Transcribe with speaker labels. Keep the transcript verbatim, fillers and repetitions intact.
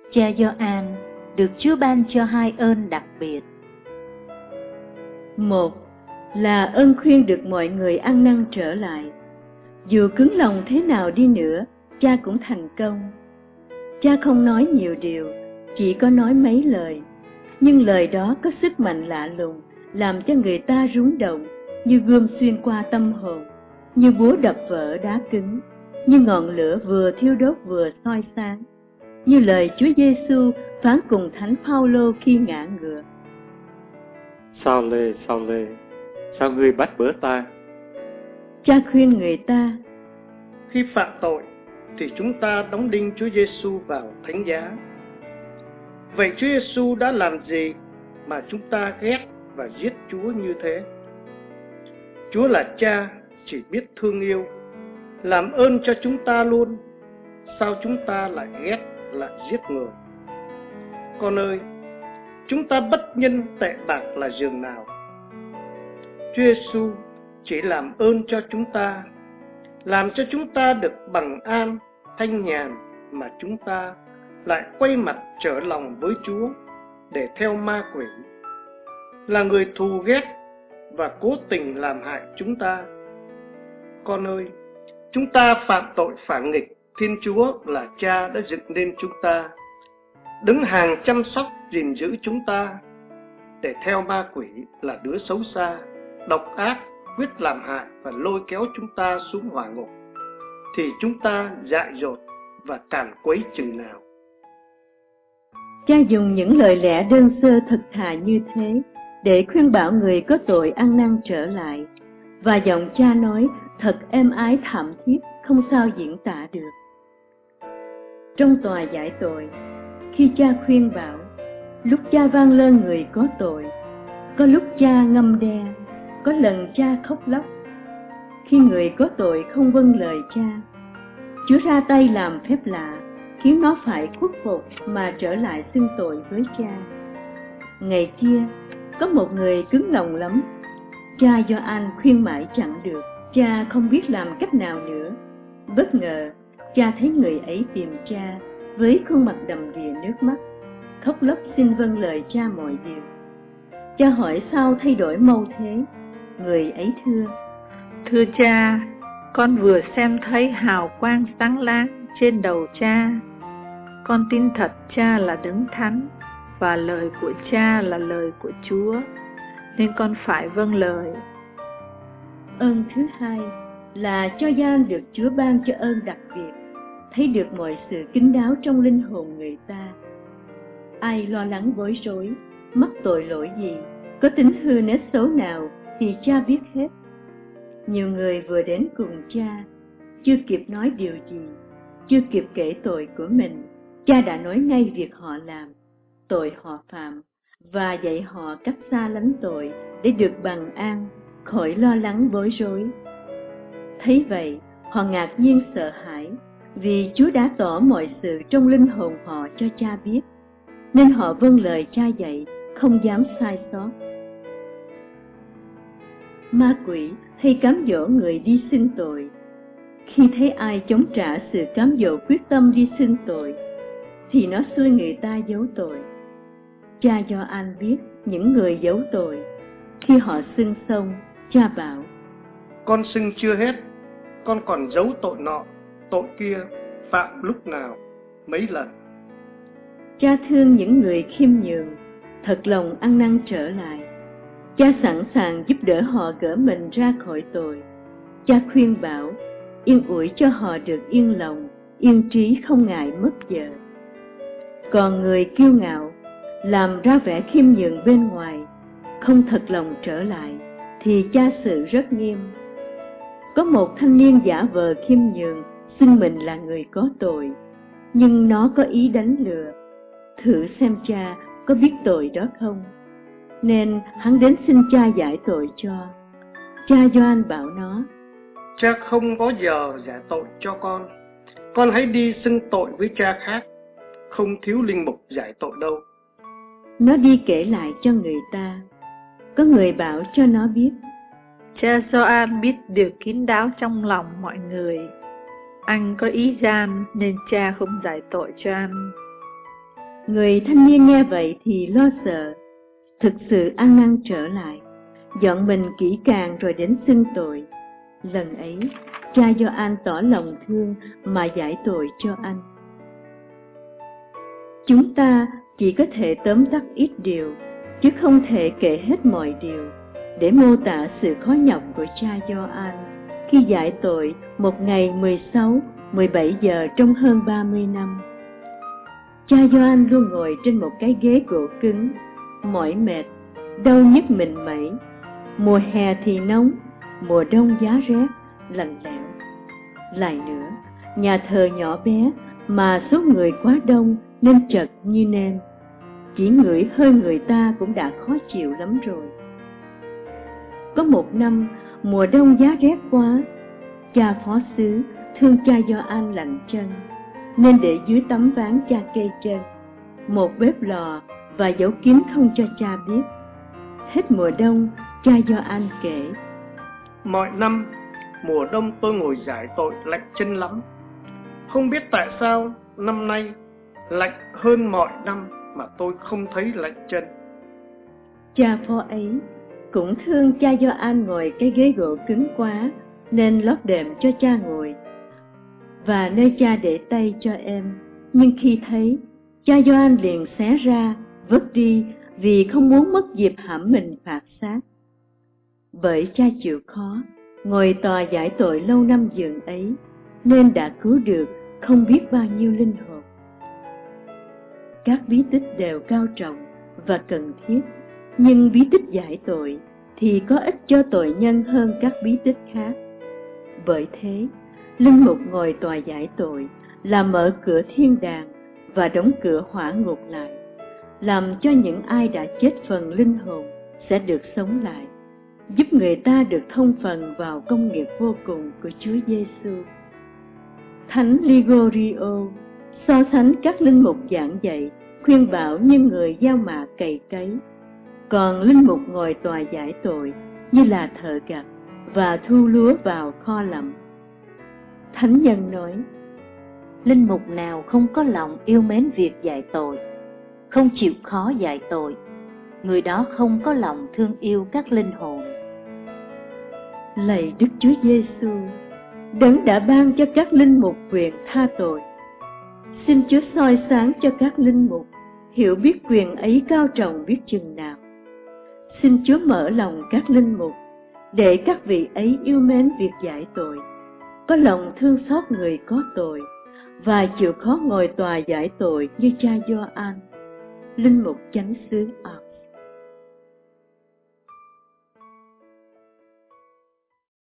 Speaker 1: Cha Gioan được Chúa ban cho hai ơn đặc biệt.
Speaker 2: Một là ơn khuyên được mọi người ăn năn trở lại. Dù cứng lòng thế nào đi nữa, cha cũng thành công. Cha không nói nhiều điều, chỉ có nói mấy lời. Nhưng lời đó có sức mạnh lạ lùng, làm cho người ta rúng động, như gươm xuyên qua tâm hồn, như búa đập vỡ đá cứng, như ngọn lửa vừa thiêu đốt vừa soi sáng, như lời Chúa Giêsu phán cùng Thánh Phaolô khi ngã ngựa:
Speaker 3: Sao lê, sao lê, sao ngươi bắt bớ ta?
Speaker 2: Cha khuyên người ta:
Speaker 4: Khi phạm tội thì chúng ta đóng đinh Chúa Giêsu vào thánh giá. Vậy Chúa Giêsu đã làm gì mà chúng ta ghét và giết Chúa như thế? Chúa là Cha chỉ biết thương yêu, làm ơn cho chúng ta luôn. Sao chúng ta lại ghét, lại giết người? Con ơi, chúng ta bất nhân tệ bạc là giường nào? Chúa Giêsu chỉ làm ơn cho chúng ta, làm cho chúng ta được bằng an, thanh nhàn, mà chúng ta lại quay mặt trở lòng với Chúa để theo ma quỷ, là người thù ghét và cố tình làm hại chúng ta. Con ơi, chúng ta phạm tội phản nghịch Thiên Chúa là Cha đã dựng nên chúng ta, đứng hàng chăm sóc gìn giữ chúng ta, để theo ma quỷ là đứa xấu xa, độc ác, quyết làm hại và lôi kéo chúng ta xuống hỏa ngục, thì chúng ta dại dột và càn quấy chừng nào.
Speaker 2: Cha dùng những lời lẽ đơn sơ thật thà như thế để khuyên bảo người có tội ăn năn trở lại, và giọng cha nói thật êm ái thảm thiết, không sao diễn tả được. Trong tòa giải tội, khi cha khuyên bảo, lúc cha van lơn người có tội, có lúc cha ngâm đe, có lần cha khóc lóc. Khi người có tội không vâng lời cha, Chúa ra tay làm phép lạ, khiến nó phải khuất phục mà trở lại xưng tội với cha. Ngày kia, có một người cứng lòng lắm. Cha Gioan khuyên mãi chẳng được, cha không biết làm cách nào nữa. Bất ngờ, cha thấy người ấy tìm cha với khuôn mặt đầm đìa nước mắt, khóc lóc xin vâng lời cha mọi điều. Cha hỏi sao thay đổi mau thế? Người ấy thưa:
Speaker 5: Thưa cha, con vừa xem thấy hào quang sáng láng trên đầu cha. Con tin thật cha là đấng thánh, và lời của cha là lời của Chúa, nên con phải vâng lời.
Speaker 2: Ơn thứ hai là cho Gioan được Chúa ban cho ơn đặc biệt, thấy được mọi sự kín đáo trong linh hồn người ta. Ai lo lắng bối rối, mắc tội lỗi gì, có tính hư nết xấu nào thì cha biết hết. Nhiều người vừa đến cùng cha, chưa kịp nói điều gì, chưa kịp kể tội của mình, cha đã nói ngay việc họ làm, tội họ phạm, và dạy họ cách xa lánh tội để được bằng an, khỏi lo lắng bối rối. Thấy vậy, họ ngạc nhiên sợ hãi, vì Chúa đã tỏ mọi sự trong linh hồn họ cho cha biết, nên họ vâng lời cha dạy, không dám sai sót. Ma quỷ hay cám dỗ người đi xưng tội. Khi thấy ai chống trả sự cám dỗ quyết tâm đi xưng tội, thì nó xui người ta giấu tội. Cha Gioan biết những người giấu tội. Khi họ xưng xong, cha bảo:
Speaker 4: Con xưng chưa hết, con còn giấu tội nọ, tội kia, phạm lúc nào, mấy lần.
Speaker 2: Cha thương những người khiêm nhường, thật lòng ăn năn trở lại. Cha sẵn sàng giúp đỡ họ gỡ mình ra khỏi tội. Cha khuyên bảo, yên ủi cho họ được yên lòng, yên trí không ngại mất vợ. Còn người kiêu ngạo, làm ra vẻ khiêm nhường bên ngoài, không thật lòng trở lại, thì cha xử rất nghiêm. Có một thanh niên giả vờ khiêm nhường, xưng mình là người có tội, nhưng nó có ý đánh lừa. Thử xem cha có biết tội đó không? Nên hắn đến xin cha giải tội cho. Cha Gioan bảo nó:
Speaker 4: Cha không có giờ giải tội cho con. Con hãy đi xưng tội với cha khác, không thiếu linh mục giải tội đâu.
Speaker 2: Nó đi kể lại cho người ta. Có người bảo cho nó biết:
Speaker 5: Cha Gioan biết điều kín đáo trong lòng mọi người. Anh có ý gian nên cha không giải tội cho anh.
Speaker 2: Người thanh niên nghe vậy thì lo sợ, thực sự ăn năn trở lại, dọn mình kỹ càng rồi đến xưng tội. Lần ấy, cha Gioan tỏ lòng thương mà giải tội cho anh. Chúng ta chỉ có thể tóm tắt ít điều, chứ không thể kể hết mọi điều, để mô tả sự khó nhọc của cha Gioan khi giải tội một ngày mười sáu, mười bảy giờ trong hơn ba mươi năm. Cha Gioan luôn ngồi trên một cái ghế gỗ cứng, mỏi mệt, đau nhức mình mẩy. Mùa hè thì nóng, mùa đông giá rét, lạnh lẽo. Lại nữa, nhà thờ nhỏ bé mà số người quá đông nên chật như nêm. Chỉ ngửi hơi người ta cũng đã khó chịu lắm rồi. Có một năm, mùa đông giá rét quá, cha phó xứ thương cha Gioan lạnh chân, nên để dưới tấm ván cha cây trên một bếp lò và giấu kín không cho cha biết. Hết mùa đông, cha Gioan kể:
Speaker 4: Mọi năm, mùa đông tôi ngồi giải tội lạnh chân lắm. Không biết tại sao năm nay lạnh hơn mọi năm mà tôi không thấy lạnh chân.
Speaker 2: Cha phó ấy cũng thương cha Gioan ngồi cái ghế gỗ cứng quá, nên lót đệm cho cha ngồi và nơi cha để tay cho em. Nhưng khi thấy, cha Gioan liền xé ra, vứt đi vì không muốn mất dịp hãm mình phạt xác. Bởi cha chịu khó, ngồi tòa giải tội lâu năm dường ấy, nên đã cứu được không biết bao nhiêu linh hồn. Các bí tích đều cao trọng và cần thiết, nhưng bí tích giải tội thì có ích cho tội nhân hơn các bí tích khác. Bởi thế, linh mục ngồi tòa giải tội là mở cửa thiên đàng và đóng cửa hỏa ngục lại, làm cho những ai đã chết phần linh hồn sẽ được sống lại, giúp người ta được thông phần vào công nghiệp vô cùng của Chúa Giêsu. Thánh Ligorio so sánh các linh mục giảng dạy, khuyên bảo như người gieo mạ cày cấy, còn linh mục ngồi tòa giải tội như là thợ gặt và thu lúa vào kho lẫm. Thánh nhân nói:
Speaker 1: Linh mục nào không có lòng yêu mến việc giải tội, không chịu khó giải tội, người đó không có lòng thương yêu các linh hồn.
Speaker 2: Lạy Đức Chúa Giêsu, Đấng đã ban cho các linh mục quyền tha tội, xin Chúa soi sáng cho các linh mục hiểu biết quyền ấy cao trọng biết chừng nào. Xin Chúa mở lòng các linh mục để các vị ấy yêu mến việc giải tội, có lòng thương xót người có tội và chịu khó ngồi tòa giải tội như cha Gioan, linh mục chánh xứ Ạc.